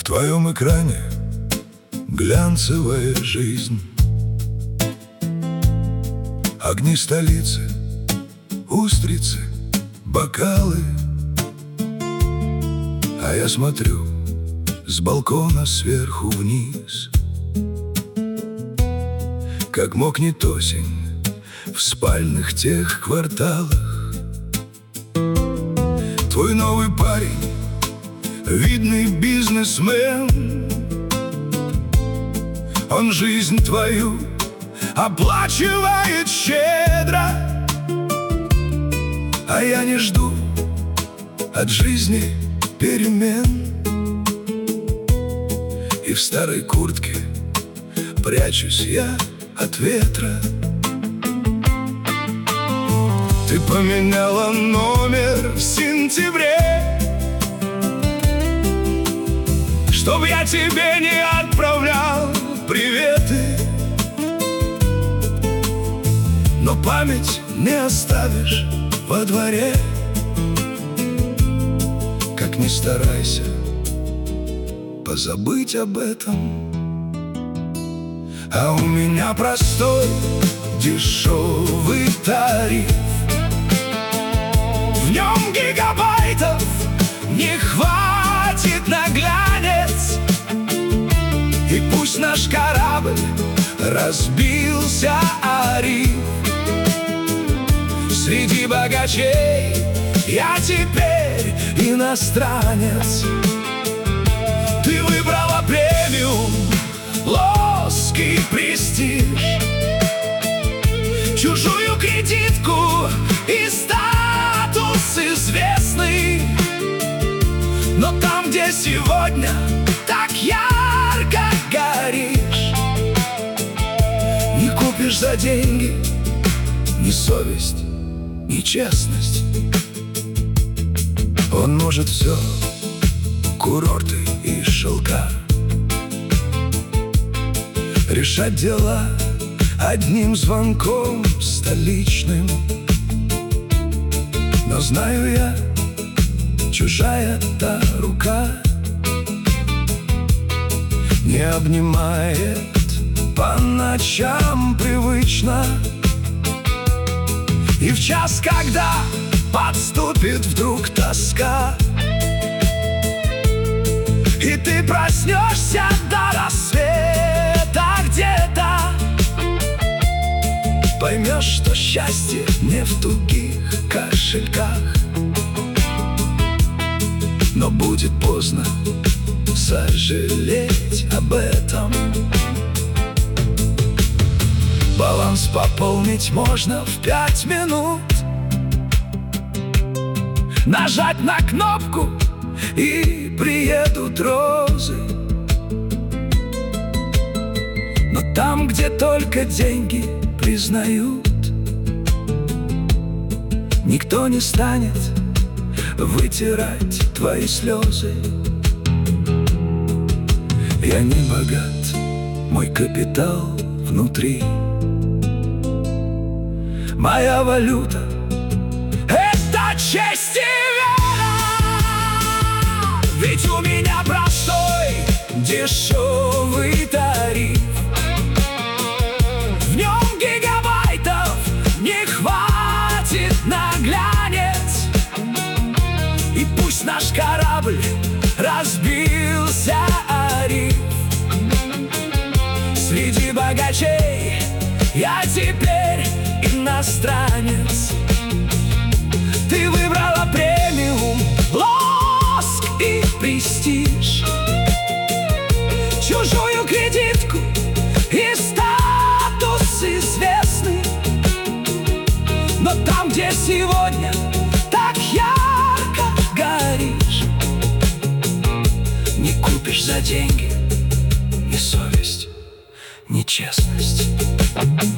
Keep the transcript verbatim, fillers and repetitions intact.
твоем экране глянцевая жизнь. Огни столицы, устрицы, бокалы. А я смотрю с балкона сверху вниз, как мокнет осень в спальных тех кварталах. Твой новый парень, видный бизнесмен, он жизнь твою оплачивает щедро. А я не жду от жизни перемен, и в старой куртке прячусь я от ветра. Ты поменяла номер в сентябре, чтоб я тебе не отправлял приветы. Но память не оставишь во дворе, как ни старайся позабыть об этом. А у меня простой дешевый тариф, в нем гигабайтов не хватит на глянец. И пусть наш корабль разбился о риф, среди богачей я теперь иностранец. Ты выбрала премиум, лоск и престиж, чужую кредитку и статус известный. Но там, где сегодня так ярко горишь, не купишь за деньги ни совесть, ни честность. Он может все, курорты и шелка, решать дела одним звонком столичным. Но знаю я, чужая та рука не обнимает по ночам привычно. И в час, когда подступит вдруг тоска, и ты проснешься до рассвета где-то, поймешь, что счастье не в тугих кошельках. Но будет поздно сожалеть об этом. Баланс пополнить можно в пять минут. Нажать на кнопку, и приедут розы. Но там, где только деньги признают, никто не станет вытирать твои слезы. Я не богат, мой капитал внутри. Моя валюта — это честь и вера. Ведь у меня простой дешевый тариф, в нем гигабайтов не хватит на глянец. И пусть наш корабль разбился о риф, среди богачей я теперь иностранец. Ты выбрала премиум, лоск и престиж, чужую кредитку и статус известный. Но там, где сегодня так ярко горишь, не купишь за деньги ни совесть, ни честность.